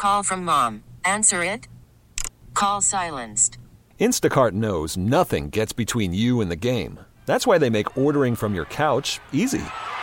Call from mom. Answer it. Call silenced. Instacart knows nothing gets between you and the game. That's why they make ordering from your couch easy.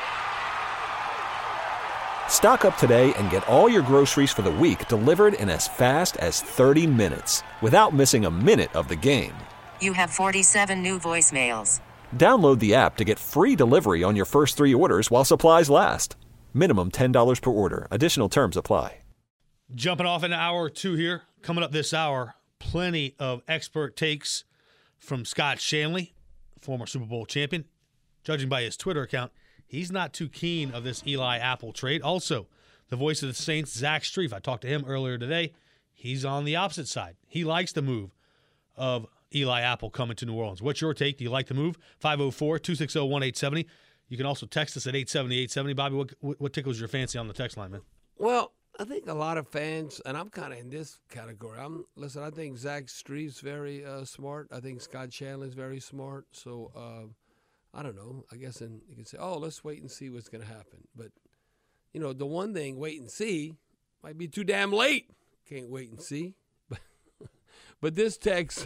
Stock up today and get all your groceries for the week delivered in as fast as 30 minutes without missing a minute of the game. You have 47 new voicemails. Download the app to get free delivery on your first 3 orders while supplies last. Minimum $10 per order. Additional terms apply. Jumping off into hour 2 here. Coming up this hour, plenty of expert takes from Scott Shanley, former Super Bowl champion. Judging by his Twitter account, he's not too keen of this Eli Apple trade. Also, the voice of the Saints, Zach Strief, I talked to him earlier today. He's on the opposite side. He likes the move of Eli Apple coming to New Orleans. What's your take? Do you like the move? 504-260-1870. You can also text us at 870-870. Bobby, what tickles your fancy on the text line, man? Well, I think a lot of fans, and I'm kind of in this category. I think Zach Strief's very smart. I think Scott Shanley's very smart. So, I don't know. I guess you can say, let's wait and see what's going to happen. But, the one thing, wait and see, might be too damn late. Can't wait and see. But this text,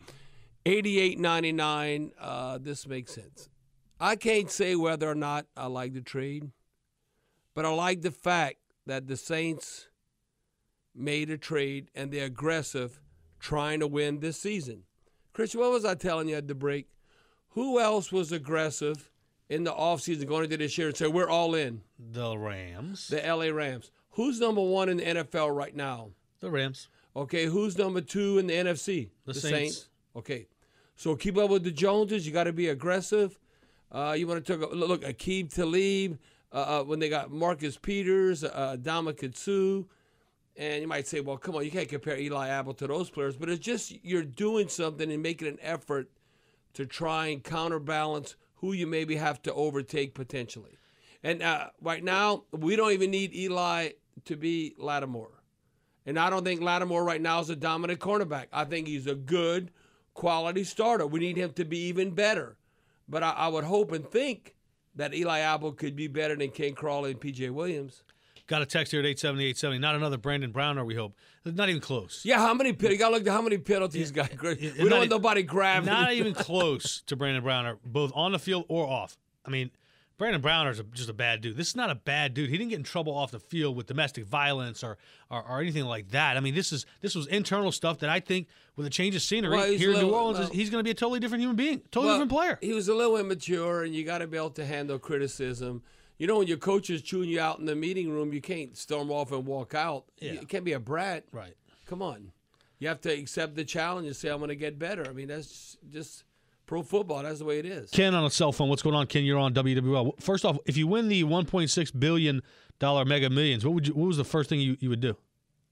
8899, this makes sense. I can't say whether or not I like the trade, but I like the fact that the Saints made a trade and they're aggressive trying to win this season. Christian, what was I telling you at the break? Who else was aggressive in the offseason going into this year and said, we're all in? The Rams. The L.A. Rams. Who's number 1 in the NFL right now? The Rams. Okay, who's number 2 in the NFC? The Saints. Okay, so keep up with the Joneses. You got to be aggressive. You want to look Aqib Talib, when they got Marcus Peters, Ndamukong Suh, and you might say, well, come on, you can't compare Eli Apple to those players, but it's just you're doing something and making an effort to try and counterbalance who you maybe have to overtake potentially. And right now, we don't even need Eli to be Lattimore. And I don't think Lattimore right now is a dominant cornerback. I think he's a good quality starter. We need him to be even better. But I would hope and think that Eli Apple could be better than Ken Crawley and P.J. Williams. Got a text here at 870-870. Not another Brandon Browner, we hope. Not even close. Yeah, you got to look at how many penalties got. We don't want nobody grabbing. Not even close to Brandon Browner, both on the field or off. I mean, Brandon Browner's just a bad dude. This is not a bad dude. He didn't get in trouble off the field with domestic violence or anything like that. I mean, this was internal stuff that I think with a change of scenery here in New Orleans, he's going to be a totally different human being, different player. He was a little immature, and you got to be able to handle criticism. When your coach is chewing you out in the meeting room, you can't storm off and walk out. Yeah. You can't be a brat. Right. Come on. You have to accept the challenge and say, I'm going to get better. I mean, that's just pro football. That's the way it is. Ken on a cell phone. What's going on, Ken? You're on WWL. First off, if you win the $1.6 billion Mega Millions, what was the first thing you would do?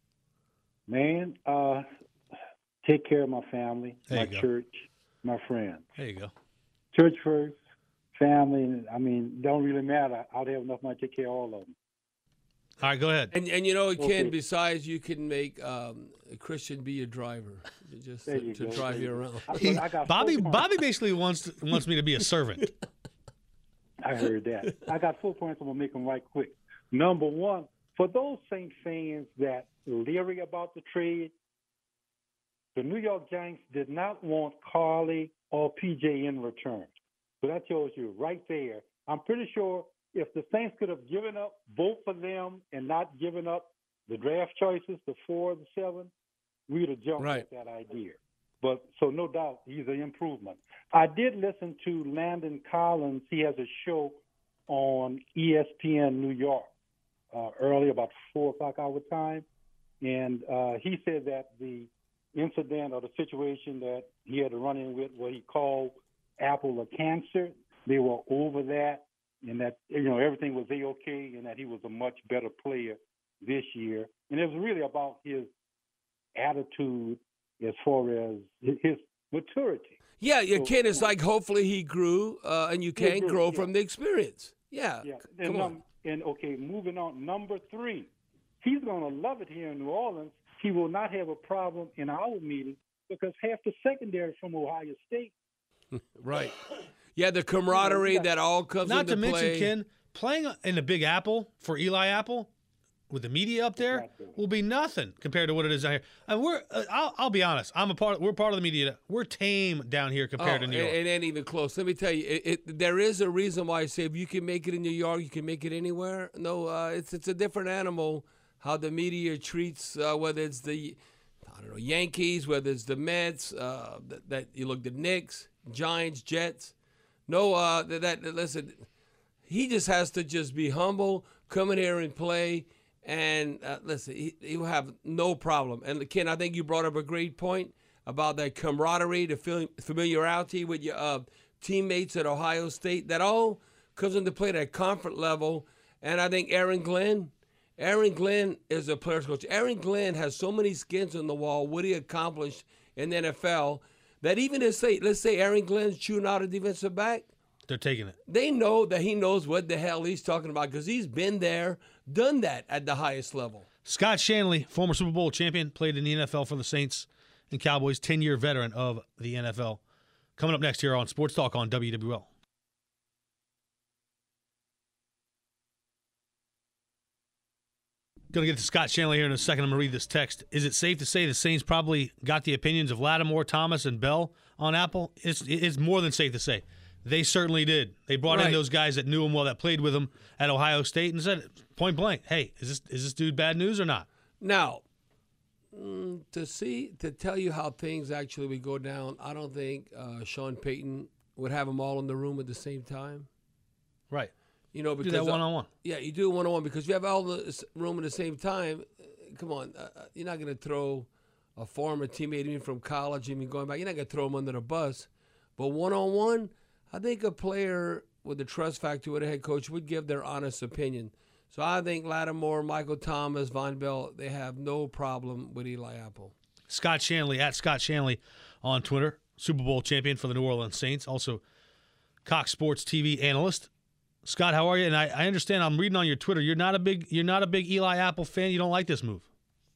Man, take care of my family, my church, my friends. There you go. Church first, family. I mean, don't really matter. I'd have enough money to take care of all of them. All right, go ahead. And Ken, besides, you can make Christian be your driver, just to drive you around. Bobby basically wants me to be a servant. I heard that. I got 4 points. I'm going to make them right quick. Number one, for those Saints fans that leery about the trade, the New York Giants did not want Carly or PJ in return. So that tells you right there. I'm pretty sure if the Saints could have given up both of them and not given up the draft choices, the 4 or the 7, we'd have jumped at that idea. But so no doubt he's an improvement. I did listen to Landon Collins. He has a show on ESPN New York early, about 4 o'clock our time. And he said that the incident or the situation that he had to run in with what he called Apple a cancer, they were over that, and that everything was A-okay, and that he was a much better player this year. And it was really about his attitude as far as his maturity. Yeah, your kid is like, hopefully he grew, and you can grow from the experience. Yeah. Come on. And okay, moving on. Number 3, he's going to love it here in New Orleans. He will not have a problem in our meeting because half the secondary from Ohio State. Right. Yeah, the camaraderie that all comes into play. Not to mention, Ken, playing in the Big Apple for Eli Apple, with the media up there Exactly. will be nothing compared to what it is out here. And I'll be honest. We're part of the media. We're tame down here compared to New York. It ain't even close. Let me tell you, there is a reason why I say if you can make it in New York, you can make it anywhere. No, it's a different animal how the media treats whether it's the Yankees, whether it's the Mets, that you look the Knicks, Giants, Jets. No, listen, he just has to just be humble, come in here and play, and listen, he will have no problem. And Ken, I think you brought up a great point about that camaraderie, the familiarity with your teammates at Ohio State. That all comes into play at a comfort level. And I think Aaron Glenn is a player's coach. Aaron Glenn has so many skins on the wall, what he accomplished in the NFL, that even if, let's say Aaron Glenn's chewing out a defensive back, They're taking it. they know that he knows what the hell he's talking about because he's been there, done that at the highest level. Scott Shanley, former Super Bowl champion, played in the NFL for the Saints and Cowboys, 10-year veteran of the NFL. Coming up next here on Sports Talk on WWL. Going to get to Scott Shanley here in a second. I'm going to read this text. Is it safe to say the Saints probably got the opinions of Lattimore, Thomas, and Bell on Apple? It's more than safe to say. They certainly did. They brought in those guys that knew him well, that played with him at Ohio State, and said point blank, "Hey, is this dude bad news or not?" Now, to tell you how things actually would go down, I don't think Sean Payton would have them all in the room at the same time. Right. You know, because Do that one-on-one. Yeah, you do it one-on-one because you have all the room at the same time. Come on, you're not going to throw a former teammate even from college, even going back. You're not going to throw him under the bus. But one-on-one, I think a player with the trust factor with a head coach would give their honest opinion. So I think Lattimore, Michael Thomas, Von Bell, they have no problem with Eli Apple. Scott Shanley, at Scott Shanley on Twitter, Super Bowl champion for the New Orleans Saints, also Cox Sports TV analyst. Scott, how are you? And I understand, I'm reading on your Twitter, you're not a big Eli Apple fan. You don't like this move.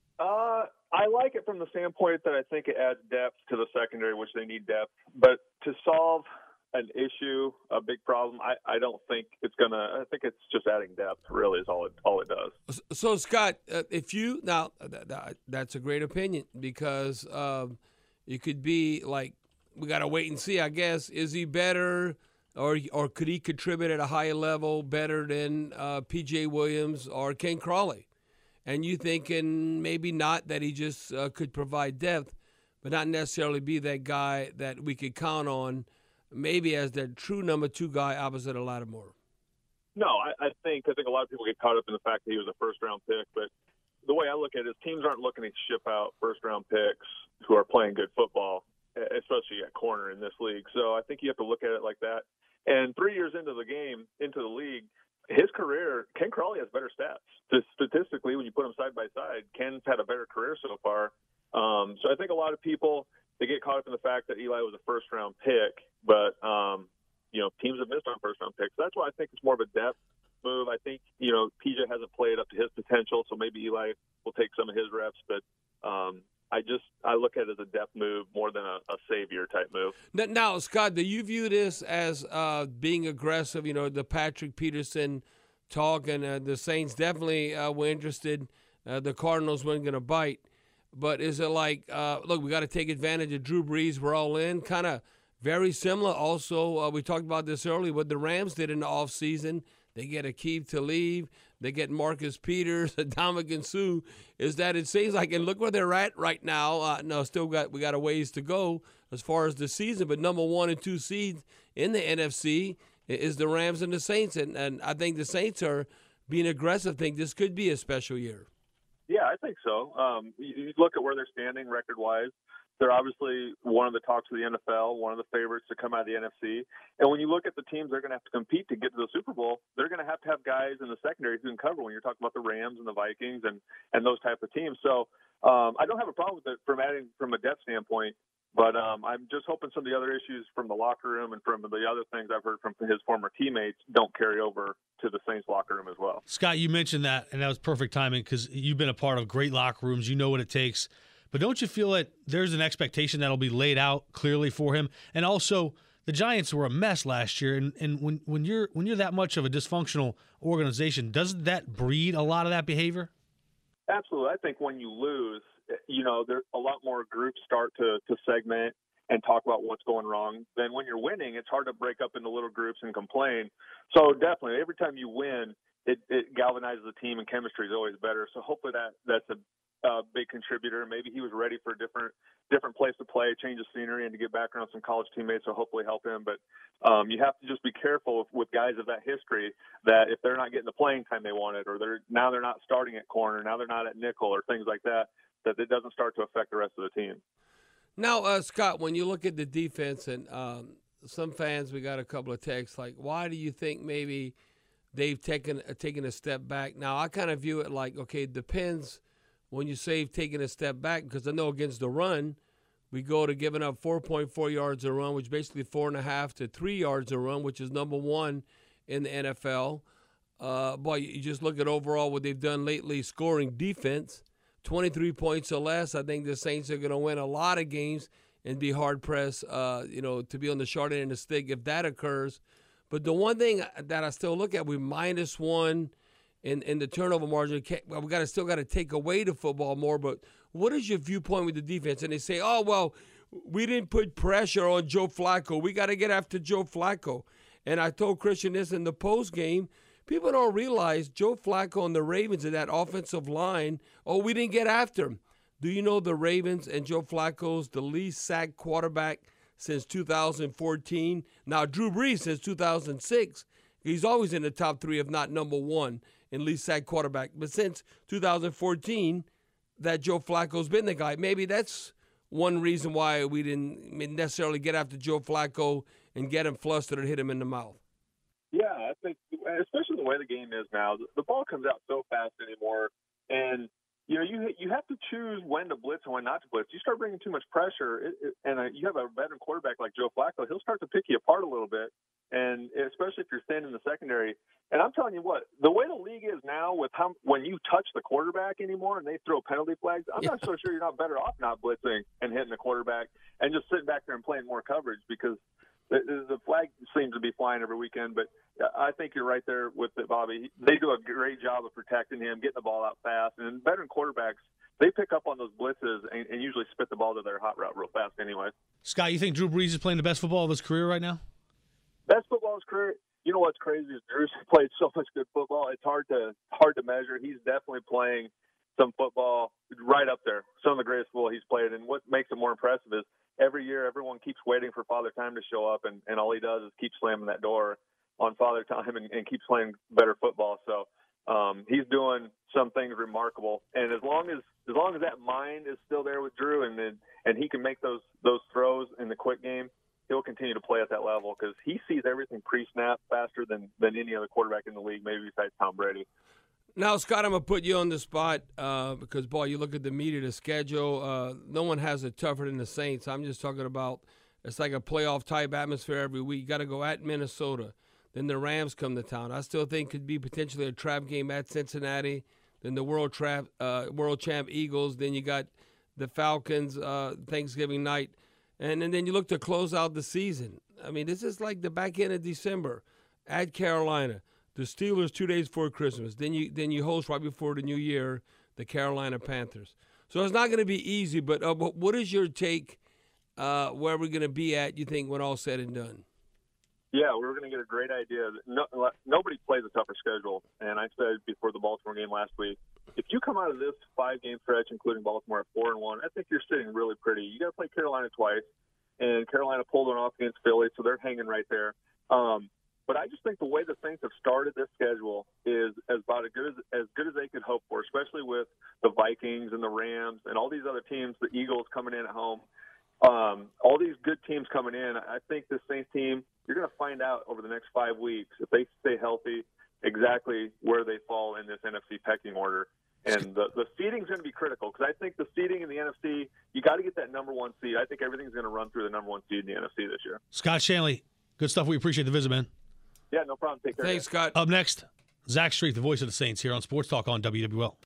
I like it from the standpoint that I think it adds depth to the secondary, which they need depth. But to solve an issue, a big problem, I don't think it's going to – I think it's just adding depth really is all it does. So, Scott, if you – now, that's a great opinion because it could be like we got to wait and see, I guess. Is he better or could he contribute at a higher level better than P.J. Williams or Ken Crawley? And you thinking maybe not, that he just could provide depth, but not necessarily be that guy that we could count on maybe as the true number two guy opposite of Lattimore. No, I think a lot of people get caught up in the fact that he was a first-round pick, but the way I look at it is teams aren't looking to ship out first-round picks who are playing good football, especially at corner in this league. So I think you have to look at it like that. And 3 years into the league, his career, Ken Crawley has better stats. Just statistically, when you put them side by side, Ken's had a better career so far. So I think a lot of people, they get caught up in the fact that Eli was a first-round pick, but teams have missed on first-round picks. That's why I think it's more of a depth move. I think PJ hasn't played up to his potential, so maybe Eli will take some of his reps. But I look at it as a depth move more than a savior type move. Now, Scott, do you view this as being aggressive? The Patrick Peterson talk, and the Saints definitely were interested. The Cardinals weren't going to bite. But is it like, look, we got to take advantage of Drew Brees, we're all in? Kind of very similar. Also, we talked about this earlier, what the Rams did in the offseason. They get Aqib Talib. They get Marcus Peters, Ndamukong Suh. Is that it seems like, and look where they're at right now. We got a ways to go as far as the season. But number 1 and 2 seeds in the NFC is the Rams and the Saints. And I think the Saints are being aggressive. Think this could be a special year. Yeah, I think so. You look at where they're standing record-wise. They're obviously one of the talks of the NFL, one of the favorites to come out of the NFC. And when you look at the teams they're going to have to compete to get to the Super Bowl, they're going to have guys in the secondary who can cover when you're talking about the Rams and the Vikings and those type of teams. So I don't have a problem with it from a depth standpoint, but I'm just hoping some of the other issues from the locker room and from the other things I've heard from his former teammates don't carry over to the Saints locker room as well. Scott, you mentioned that, and that was perfect timing because you've been a part of great locker rooms. You know what it takes. But don't you feel that there's an expectation that'll be laid out clearly for him? And also, the Giants were a mess last year, and when you're that much of a dysfunctional organization, doesn't that breed a lot of that behavior? Absolutely. I think when you lose, there a lot more groups start to segment and talk about what's going wrong. Then when you're winning, it's hard to break up into little groups and complain. So definitely, every time you win, it galvanizes the team, and chemistry is always better. So hopefully that's a big contributor. Maybe he was ready for a different place to play, change of scenery, and to get back around some college teammates. So hopefully help him. But you have to just be careful with guys of that history that if they're not getting the playing time they wanted, or they're not starting at corner, now they're not at nickel, or things like that, that it doesn't start to affect the rest of the team. Now, Scott, when you look at the defense, and some fans, we got a couple of texts like, why do you think maybe they've taken a step back? Now, I kind of view it like, okay, it depends when you say taking a step back, because I know against the run, we go to giving up 4.4 yards a run, which is basically 4.5 to 3 yards a run, which is number one in the NFL. But you just look at overall what they've done lately, scoring defense, 23 points or less. I think the Saints are going to win a lot of games and be hard-pressed, to be on the short end of the stick if that occurs. But the one thing that I still look at, we -1 in the turnover margin. We still got to take away the football more. But what is your viewpoint with the defense? And they say, oh, well, we didn't put pressure on Joe Flacco. We got to get after Joe Flacco. And I told Christian this in the post game. People don't realize Joe Flacco and the Ravens in that offensive line, we didn't get after him. Do you know the Ravens and Joe Flacco's the least sacked quarterback since 2014? Now, Drew Brees since 2006. He's always in the top 3, if not number 1, in least sacked quarterback. But since 2014, that Joe Flacco's been the guy. Maybe that's one reason why we didn't necessarily get after Joe Flacco and get him flustered and hit him in the mouth. Yeah, I think, especially the way the game is now, the ball comes out so fast anymore, and you have to choose when to blitz and when not to blitz. You start bringing too much pressure, and you have a veteran quarterback like Joe Flacco, he'll start to pick you apart a little bit, and especially if you're thin in the secondary. And I'm telling you what, the way the league is now, with when you touch the quarterback anymore and they throw penalty flags, I'm not so sure you're not better off not blitzing and hitting the quarterback and just sitting back there and playing more coverage, because the flag seems to be flying every weekend. But I think you're right there with it, Bobby. They do a great job of protecting him, getting the ball out fast. And veteran quarterbacks, they pick up on those blitzes and usually spit the ball to their hot route real fast anyway. Scott, you think Drew Brees is playing the best football of his career right now? Best football of his career? You know what's crazy is Drew's played so much good football. It's hard to measure. He's definitely playing some football right up there, some of the greatest football he's played. And what makes it more impressive is every year everyone keeps waiting for Father Time to show up, and all he does is keep slamming that door on Father Time and keeps playing better football. So he's doing some things remarkable. And as long as that mind is still there with Drew, and he can make those throws in the quick game, he'll continue to play at that level, because he sees everything pre-snap faster than any other quarterback in the league, maybe besides Tom Brady. Now, Scott, I'm going to put you on the spot because, boy, you look at the meat of the schedule. No one has it tougher than the Saints. I'm just talking about it's like a playoff-type atmosphere every week. You got to go at Minnesota. Then the Rams come to town. I still think could be potentially a trap game at Cincinnati. Then the world champ Eagles. Then you got the Falcons Thanksgiving night. And then you look to close out the season. I mean, this is like the back end of December at Carolina. The Steelers 2 days before Christmas. Then you host right before the New Year the Carolina Panthers. So it's not going to be easy. But what is your take? Where we're going to be at? You think when all said and done? Yeah, we're going to get a great idea. Nobody plays a tougher schedule. And I said before the Baltimore game last week, if you come out of this 5-game stretch, including Baltimore at 4-1, I think you're sitting really pretty. You got to play Carolina twice, and Carolina pulled one off against Philly, so they're hanging right there. But I just think the way the Saints have started this schedule is about as good as they could hope for, especially with the Vikings and the Rams and all these other teams, the Eagles coming in at home. All these good teams coming in. I think this Saints team, you're going to find out over the next 5 weeks, if they stay healthy, exactly where they fall in this NFC pecking order. And the seeding is going to be critical, because I think the seeding in the NFC, you got to get that number 1 seed. I think everything's going to run through the number 1 seed in the NFC this year. Scott Shanley, good stuff. We appreciate the visit, man. Yeah, no problem. Take care. Thanks, Scott. Up next, Zach Street, the voice of the Saints, here on Sports Talk on WWL.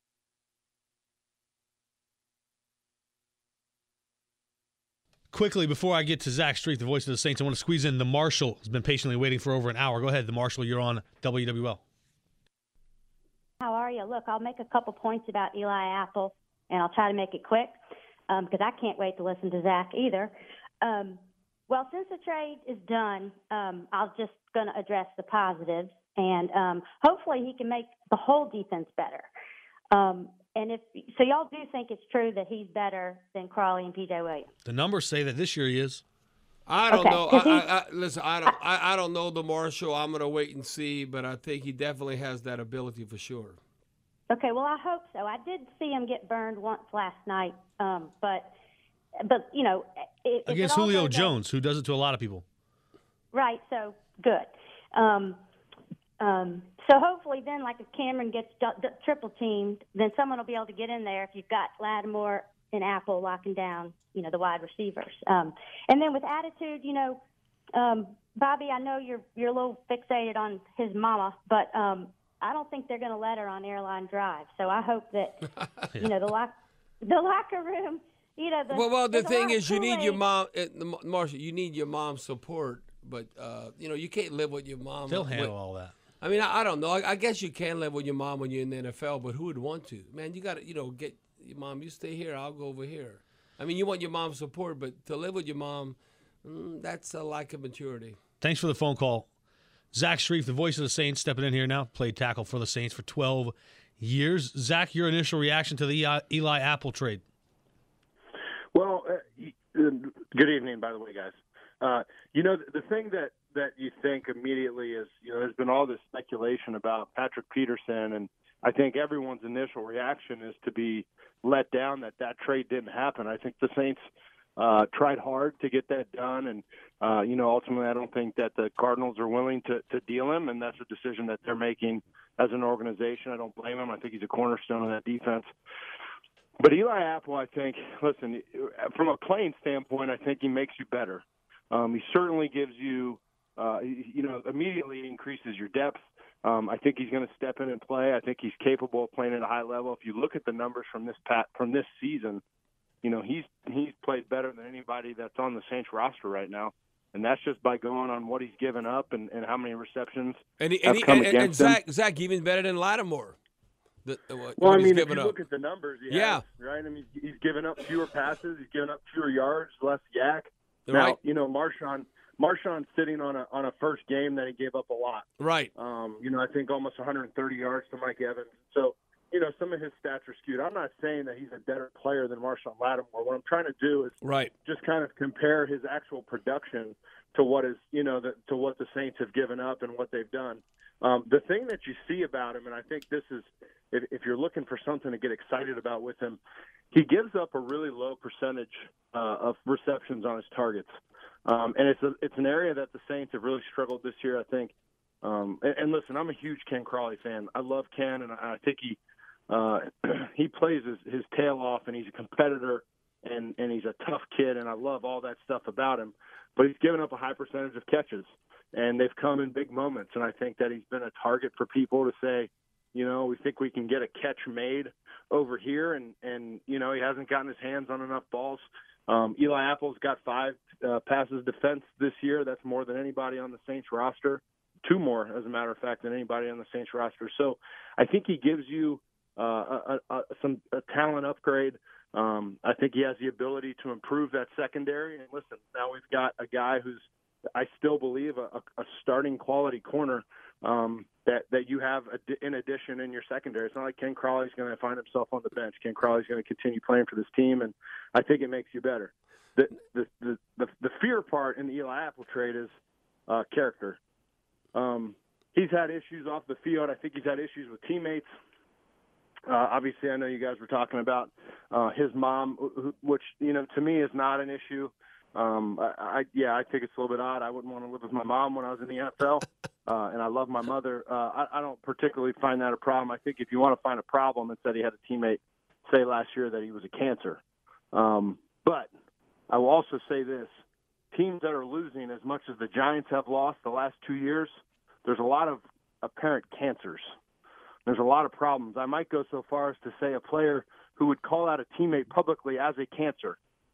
Quickly, before I get to Zach Street, the voice of the Saints, I want to squeeze in the Marshal, who's been patiently waiting for over an hour. Go ahead, the Marshal. You're on WWL. How are are you? Look, I'll make a couple points about Eli Apple, and I'll try to make it quick because I can't wait to listen to Zach either. Well, since the trade is done, I'll just going to address the positives, and hopefully he can make the whole defense better. And so y'all do think it's true that he's better than Crawley and P.J. Williams? The numbers say that this year he is. I don't Okay, know. Listen, I don't know the Marshall. I'm going to wait and see, but I think he definitely has that ability for sure. Okay, well, I hope so. I did see him get burned once last night, but you know, if Against it all Julio goes Jones, who does it to a lot of people. right? So good. So hopefully then, like if Cameron gets triple teamed, then someone will be able to get in there if you've got Lattimore and Apple locking down, you know, the wide receivers. And then with attitude, you know, Bobby, I know you're a little fixated on his mama, but I don't think they're going to let her on Airline Drive. So I hope that, you know, the locker room, you know, the thing is, you need your Kool-Aid. mom, Marshall. You need your mom's support, but you know, you can't live with your mom. They'll handle all that. I mean, I don't know. I guess you can live with your mom when you're in the NFL, but who would want to? Man, you got to, you know, get your mom. You stay here, I'll go over here. I mean, you want your mom's support, but to live with your mom, that's a lack of maturity. Thanks for the phone call. Zach Strief, the voice of the Saints, stepping in here now. Played tackle for the Saints for 12 years. Zach, your initial reaction to the Eli Apple trade? Well, good evening, by the way, guys. You know, the thing that you think immediately is, you know, there's been all this speculation about Patrick Peterson, and I think everyone's initial reaction is to be let down that trade didn't happen. I think the Saints tried hard to get that done, and, you know, ultimately I don't think that the Cardinals are willing to deal him, and that's a decision that they're making as an organization. I don't blame him. I think he's a cornerstone of that defense. But Eli Apple, I think, listen, from a playing standpoint, I think he makes you better. He certainly gives you, you know, immediately increases your depth. I think he's going to step in and play. I think he's capable of playing at a high level. If you look at the numbers from this season, you know, he's played better than anybody that's on the Saints roster right now. And that's just by going on what he's given up and how many receptions have come against him. Zach even better than Lattimore. Well, I mean, if you look at the numbers, yeah, right? I mean, he's given up fewer passes, he's given up fewer yards, less yak. Right. Now, you know, Marshawn's sitting on a first game that he gave up a lot. Right. You know, I think almost 130 yards to Mike Evans. So, you know, some of his stats are skewed. I'm not saying that he's a better player than Marshawn Lattimore. What I'm trying to do is just kind of compare his actual production to what is, you know, to what the Saints have given up and what they've done. The thing that you see about him, and I think this is, if you're looking for something to get excited about with him, he gives up a really low percentage of receptions on his targets. And it's an area that the Saints have really struggled this year, I think. And listen, I'm a huge Ken Crawley fan. I love Ken, and I think he plays his tail off, and he's a competitor, and he's a tough kid, and I love all that stuff about him. But he's given up a high percentage of catches, and they've come in big moments. And I think that he's been a target for people to say, you know, we think we can get a catch made over here, and you know, he hasn't gotten his hands on enough balls. Eli Apple's got 5 passes defense this year. That's more than anybody on the Saints roster. 2 more, as a matter of fact, than anybody on the Saints roster. So I think he gives you a talent upgrade. I think he has the ability to improve that secondary. And listen, now we've got a guy who's, I still believe, a starting quality corner that you have in addition in your secondary. It's not like Ken Crawley's going to find himself on the bench. Ken Crawley's going to continue playing for this team, and I think it makes you better. The fear part in the Eli Apple trade is character. He's had issues off the field. I think he's had issues with teammates. Obviously, I know you guys were talking about his mom, which, you know, to me is not an issue. I think it's a little bit odd. I wouldn't want to live with my mom when I was in the NFL, and I love my mother. I don't particularly find that a problem. I think if you want to find a problem, it's that he had a teammate say last year that he was a cancer. But I will also say this. Teams that are losing as much as the Giants have lost the last 2 years, there's a lot of apparent cancers. There's a lot of problems. I might go so far as to say a player who would call out a teammate publicly as a cancer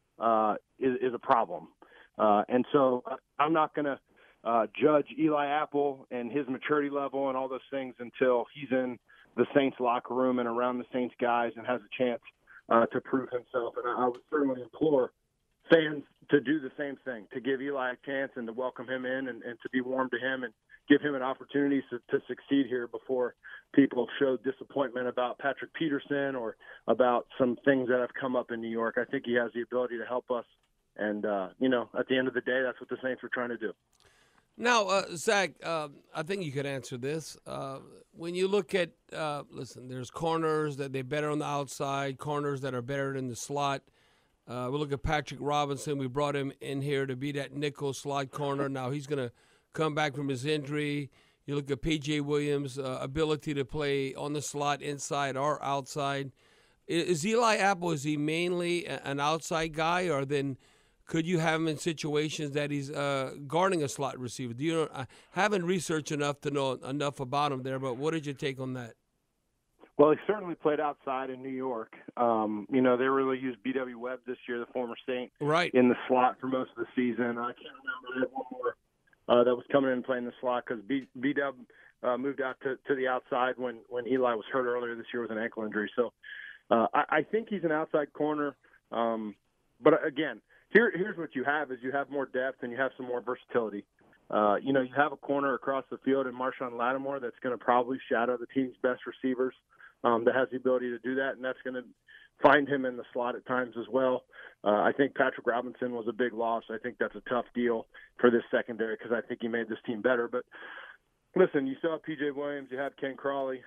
is a problem. And so I'm not going to judge Eli Apple and his maturity level and all those things until he's in the Saints locker room and around the Saints guys and has a chance to prove himself. And I would certainly implore fans to do the same thing, to give Eli a chance and to welcome him in and to be warm to him and give him an opportunity to succeed here before people show disappointment about Patrick Peterson or about some things that have come up in New York. I think he has the ability to help us. And, at the end of the day, that's what the Saints were trying to do. Now, Zach, I think you could answer this. When you look at, there's corners that they're better on the outside, corners that are better in the slot. We look at Patrick Robinson. We brought him in here to be that nickel slot corner. Now he's going to come back from his injury. You look at P.J. Williams' ability to play on the slot, inside or outside. Is Eli Apple, is he mainly an outside guy, or then could you have him in situations that he's guarding a slot receiver? I haven't researched enough to know enough about him there, but what did you take on that? Well, he certainly played outside in New York. They really used B.W. Webb this year, the former Saint, right, in the slot for most of the season. I can't remember. I had one more that was coming in and playing the slot because B.W. Moved out to the outside when Eli was hurt earlier this year with an ankle injury. So I think he's an outside corner. But again, here's what you have is you have more depth and you have some more versatility. You have a corner across the field in Marshawn Lattimore that's going to probably shadow the team's best receivers. That has the ability to do that, and that's going to find him in the slot at times as well. I think Patrick Robinson was a big loss. I think that's a tough deal for this secondary because I think he made this team better. But listen, you saw P.J. Williams, you have Ken Crawley.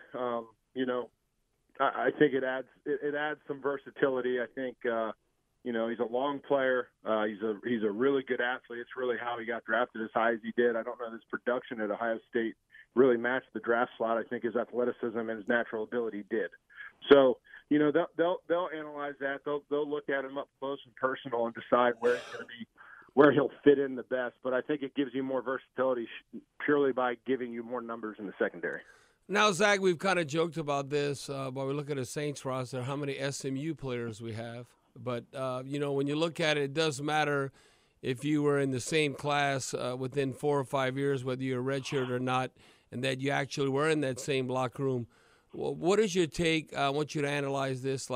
I think it adds some versatility. I think he's a long player. He's a really good athlete. It's really how he got drafted as high as he did. I don't know his production at Ohio State really matched the draft slot. I think his athleticism and his natural ability did. So, they'll analyze that. They'll look at him up close and personal and decide where he's going to be, where he'll fit in the best. But I think it gives you more versatility purely by giving you more numbers in the secondary. Now, Zach, we've kind of joked about this, but we look at the Saints roster, how many SMU players we have. But, when you look at it, it does matter if you were in the same class within 4 or 5 years, whether you're a redshirt or not, and that you actually were in that same locker room. Well, what is your take? I want you to analyze this,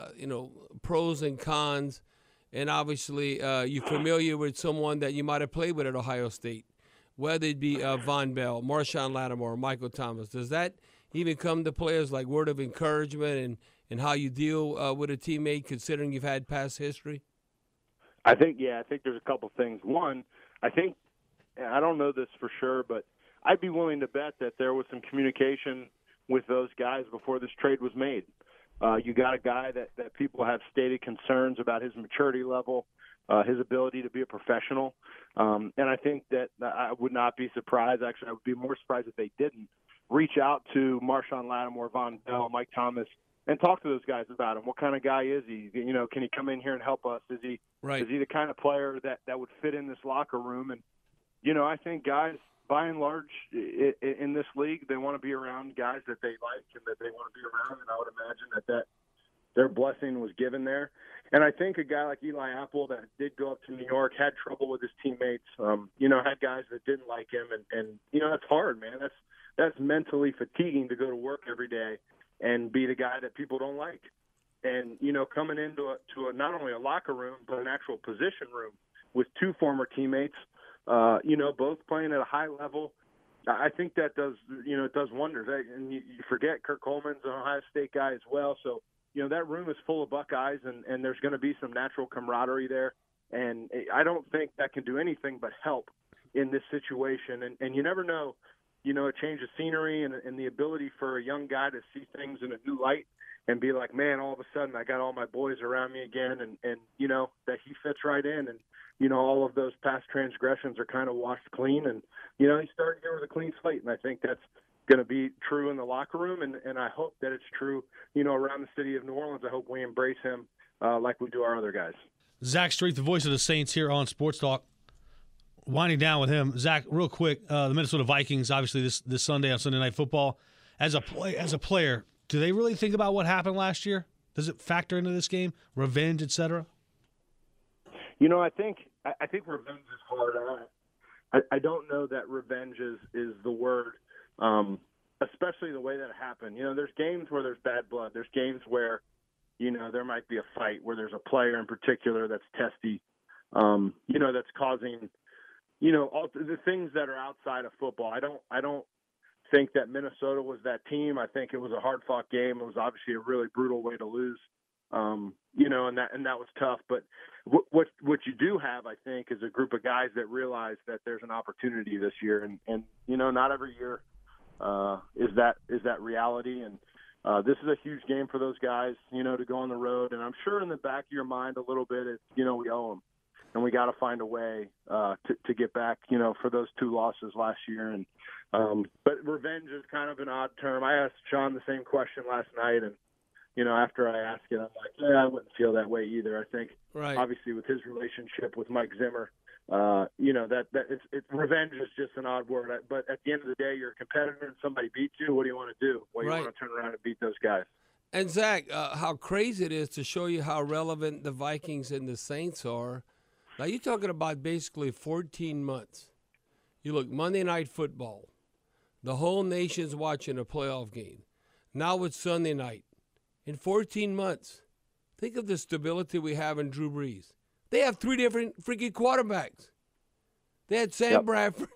pros and cons. And obviously, you're familiar with someone that you might have played with at Ohio State, whether it be Von Bell, Marshawn Lattimore, or Michael Thomas. Does that even come to play as like word of encouragement and how you deal with a teammate, considering you've had past history? I think there's a couple things. One, I don't know this for sure, but I'd be willing to bet that there was some communication with those guys before this trade was made. You got a guy that people have stated concerns about his maturity level, his ability to be a professional. And I think that I would not be surprised. Actually, I would be more surprised if they didn't reach out to Marshawn Lattimore, Von Bell, Mike Thomas, and talk to those guys about him. What kind of guy is he? Can he come in here and help us? Is he the kind of player that would fit in this locker room? And, I think guys, by and large, in this league, they want to be around guys that they like and that they want to be around. And I would imagine that their blessing was given there. And I think a guy like Eli Apple that did go up to New York, had trouble with his teammates, had guys that didn't like him. And that's hard, man. That's mentally fatiguing to go to work every day and be the guy that people don't like. And, coming into not only a locker room, but an actual position room with two former teammates, both playing at a high level, I think that does, it does wonders. And you forget Kirk Coleman's an Ohio State guy as well. So, that room is full of Buckeyes, and there's going to be some natural camaraderie there. And I don't think that can do anything but help in this situation. And you never know, a change of scenery and the ability for a young guy to see things in a new light and be like, man, all of a sudden I got all my boys around me again and that he fits right in. And, all of those past transgressions are kind of washed clean. And, he started here with a clean slate. And I think that's going to be true in the locker room. And I hope that it's true, around the city of New Orleans. I hope we embrace him like we do our other guys. Zach Street, the voice of the Saints here on Sports Talk. Winding down with him, Zach, real quick, the Minnesota Vikings, obviously this Sunday on Sunday Night Football. As a player, do they really think about what happened last year? Does it factor into this game, revenge, etc.? I think revenge is hard. I don't know that revenge is the word. especially the way that it happened. There's games where there's bad blood. There's games where, there might be a fight where there's a player in particular that's testy, that's causing, all the things that are outside of football. I don't think that Minnesota was that team. I think it was a hard-fought game. It was obviously a really brutal way to lose, and that was tough. But what you do have, I think, is a group of guys that realize that there's an opportunity this year, and not every year is that reality. And this is a huge game for those guys, to go on the road. And I'm sure in the back of your mind a little bit, it's, we owe them. And we got to find a way to get back, for those 2 losses last year. And but revenge is kind of an odd term. I asked Sean the same question last night, and after I asked it, I'm like, I wouldn't feel that way either. I think, obviously, with his relationship with Mike Zimmer, that it's revenge is just an odd word. But at the end of the day, you're a competitor, and somebody beats you. What do you want to do? Well, you want to turn around and beat those guys. And Zach, how crazy it is to show you how relevant the Vikings and the Saints are. Now, you're talking about basically 14 months. You look, Monday Night Football. The whole nation's watching a playoff game. Now it's Sunday night. In 14 months, think of the stability we have in Drew Brees. They have 3 different freaking quarterbacks. They had Sam Bradford,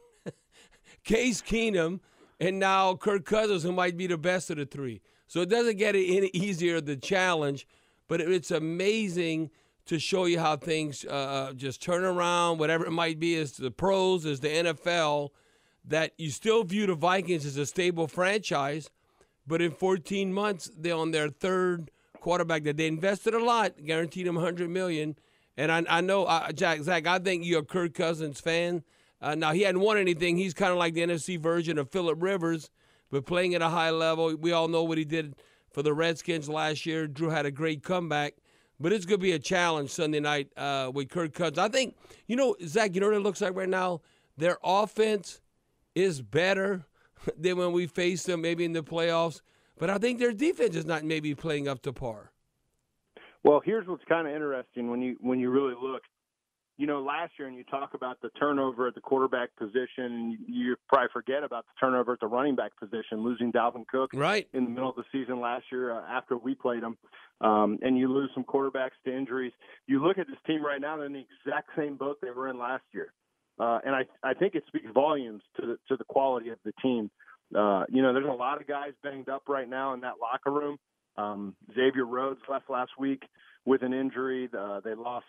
Case Keenum, and now Kirk Cousins, who might be the best of the 3. So it doesn't get any easier, the challenge, but it's amazing to show you how things just turn around, whatever it might be, as the pros, as the NFL, that you still view the Vikings as a stable franchise, but in 14 months, they're on their 3rd quarterback that they invested a lot, guaranteed him $100 million. And I know, Zach, I think you're a Kirk Cousins fan. Now, he hadn't won anything. He's kind of like the NFC version of Phillip Rivers, but playing at a high level. We all know what he did for the Redskins last year. Drew had a great comeback. But it's going to be a challenge Sunday night with Kirk Cousins. I think, Zach, what it looks like right now? Their offense is better than when we faced them maybe in the playoffs. But I think their defense is not maybe playing up to par. Well, here's what's kind of interesting when you really look. Last year, and you talk about the turnover at the quarterback position, you probably forget about the turnover at the running back position, losing Dalvin Cook in the middle of the season last year after we played them, and you lose some quarterbacks to injuries. You look at this team right now, they're in the exact same boat they were in last year. And I think it speaks volumes to the quality of the team. There's a lot of guys banged up right now in that locker room. Xavier Rhodes left last week with an injury. They lost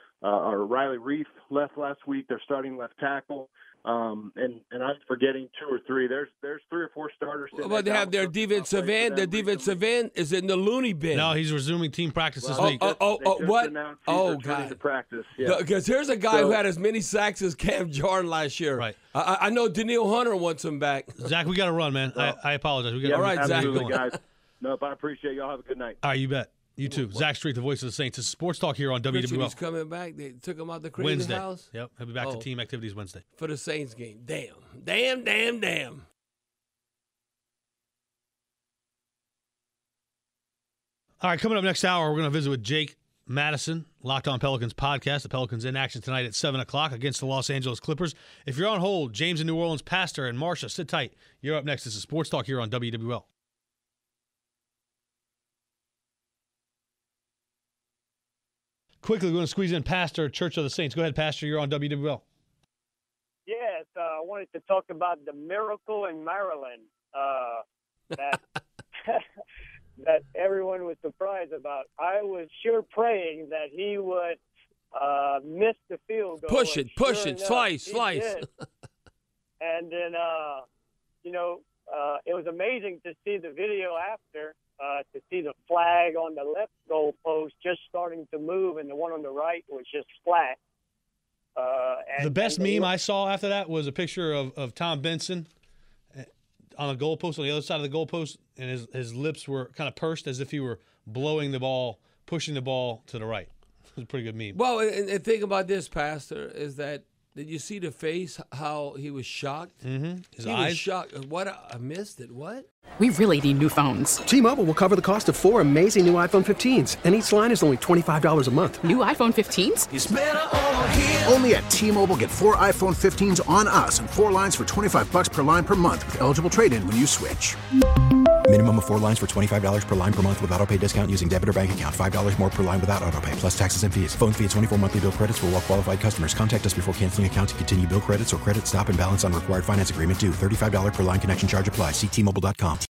Riley Reif left last week. They're starting left tackle. And I'm forgetting 2 or 3. There's 3 or 4 starters. But they have their defensive end. Their defensive end is in the loony bin. No, he's resuming team practice this week. What? Oh, God. To practice. Yeah. Because here's a guy who had as many sacks as Cam Jordan last year. Right. I know Daniil Hunter wants him back. Zach, we got to run, man. I apologize. All right, Zach. Guys. Nope, I appreciate y'all. Have a good night. All right, you bet. You too. Zach Street, the voice of the Saints. It's Sports Talk here on WWL. He's coming back. They took him out the crazy Wednesday. house. Yep, he'll be back to team activities Wednesday. For the Saints game. Damn. All right, coming up next hour, we're going to visit with Jake Madison, Locked On Pelicans podcast. The Pelicans in action tonight at 7 o'clock against the Los Angeles Clippers. If you're on hold, James in New Orleans, Pastor, and Marcia, sit tight. You're up next. This is Sports Talk here on WWL. Quickly, we're going to squeeze in Pastor, Church of the Saints. Go ahead, Pastor. You're on WWL. Yes, I wanted to talk about the miracle in Maryland that that everyone was surprised about. I was sure praying that he would miss the field goal. Push it, slice. And then, it was amazing to see the video after. To see the flag on the left goal post just starting to move, and the one on the right was just flat. The best meme I saw after that was a picture of Tom Benson on a goalpost, on the other side of the goalpost, and his lips were kind of pursed as if he were blowing the ball, pushing the ball to the right. It was a pretty good meme. Well, and think about this, Pastor, is that Did you see the face? How he was shocked? Mm-hmm. His he eyes. was shocked. What? I missed it. What? We really need new phones. T-Mobile will cover the cost of 4 amazing new iPhone 15s, and each line is only $25 a month. New iPhone 15s? It's better over here. Only at T-Mobile, get 4 iPhone 15s on us and 4 lines for $25 per line per month with eligible trade-in when you switch. Minimum of 4 lines for $25 per line per month with autopay discount using debit or bank account. $5 more per line without autopay, plus taxes and fees. Phone fee at 24 monthly bill credits for well-qualified customers. Contact us before canceling account to continue bill credits or credit stop and balance on required finance agreement due. $35 per line connection charge applies. See T-Mobile.com.